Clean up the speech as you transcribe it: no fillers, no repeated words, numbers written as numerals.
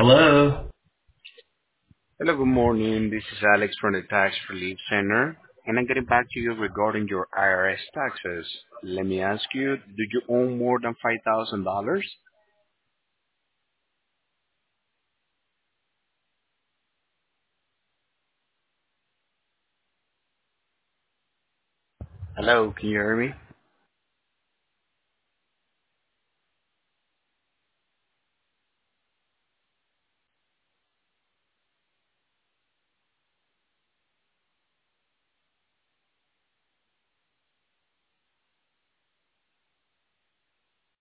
Hello. Hello, good morning. This is Alex from the Tax Relief Center, and I'm getting back to you regarding your IRS taxes. Let me ask you, do you own more than $5,000? Hello, can you hear me?